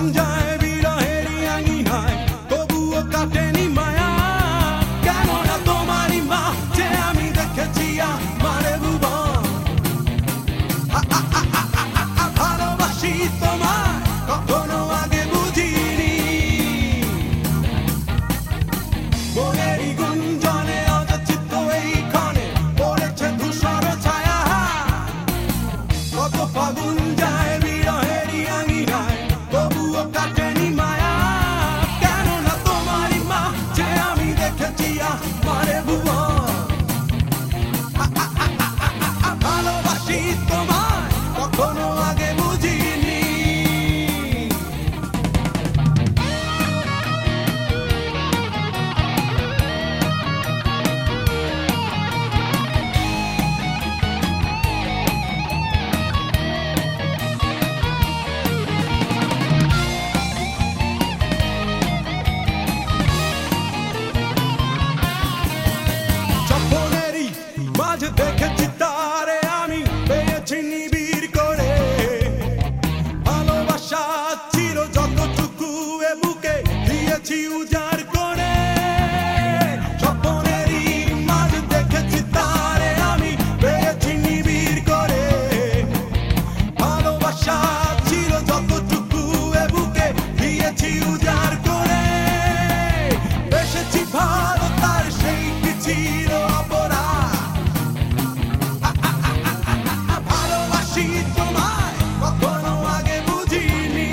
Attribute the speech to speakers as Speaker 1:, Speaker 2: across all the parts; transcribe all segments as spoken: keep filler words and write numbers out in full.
Speaker 1: যায় বিরহেরই আঙিনায়, তবুও কাটেনি মায়া। কেননা তোমারই মা যে আমি দেখেছি আমারে ভুবন। ভালোবাসি তোমায় কখনো আগে বুঝিনি। মনেরই গুঞ্জনে অযাচিত এইখানে পড়েছে ধূসর ছায়া। কত ফাগুন যায় বিরহেরই আঙিনায়, তবুও কাটেনি মায়া। কেননা তোমারই মা যে আমি দেখেছি আমারে ভুবন। ভালোবাসি তোমায় কখনো আগে বুঝিনি। স্বপ্নেরই মাঝে দেখেছি তারে আমি, পেয়েছি নিবিড় করে। ভালোবাসা ছিল যতটুকু এ বুকে, দিয়েছি উজাড় করে। স্বপ্নেরই মাঝে দেখেছি তারে আমি, পেয়েছি নিবিড় করে। ভালোবাসা ছিল যতটুকু এ বুকে, দিয়েছি উজাড় করে। বেসেছি ভালো তার সেই কি ছিল অপরাধ। ভালোবাসি তোমায় কখনো আগে বুঝিনি।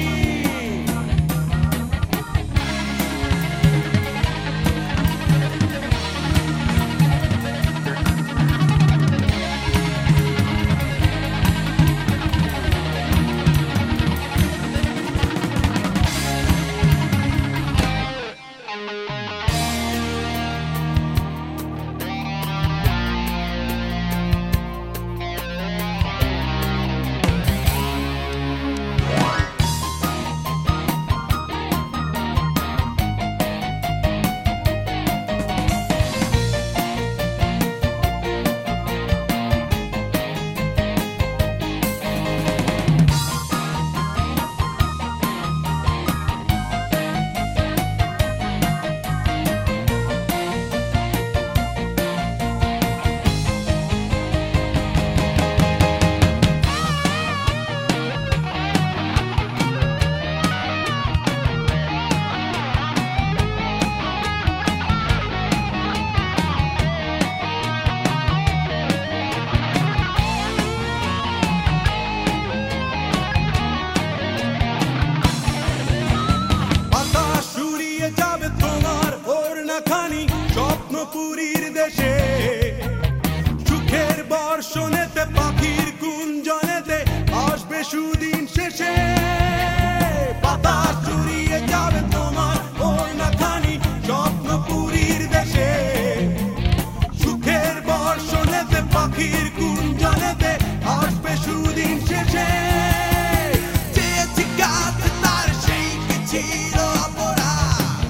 Speaker 1: বাতাস উড়িয়ে যাবে তোমার ওড়নাখানি স্বপ্নপুরীর দেশে। সুখের বর্ষণেতে পাখির কুঞ্জনেতে আসবে সুদিন শেষে। বাতাস উড়িয়ে যাবে তোমার ওড়নাখানি স্বপ্নপুরীর দেশে। সুখের বর্ষণেতে পাখির কুঞ্জনেতে আসবে সুদিন শেষে। চেয়েছি কাছে তার সেই কি ছিল অপরাধ।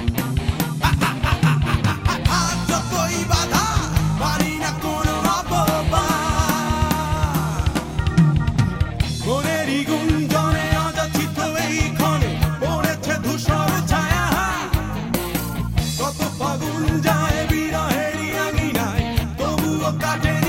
Speaker 1: আজ যতই বাধা পারি না কোনো অপবাদ। মনেরই গুঞ্জনে অযাচিত এইখানে পড়েছে ধূসর ছায়া। কত ফাগুন যায় বিরহেরই আঙিনায়, তবুও কাটে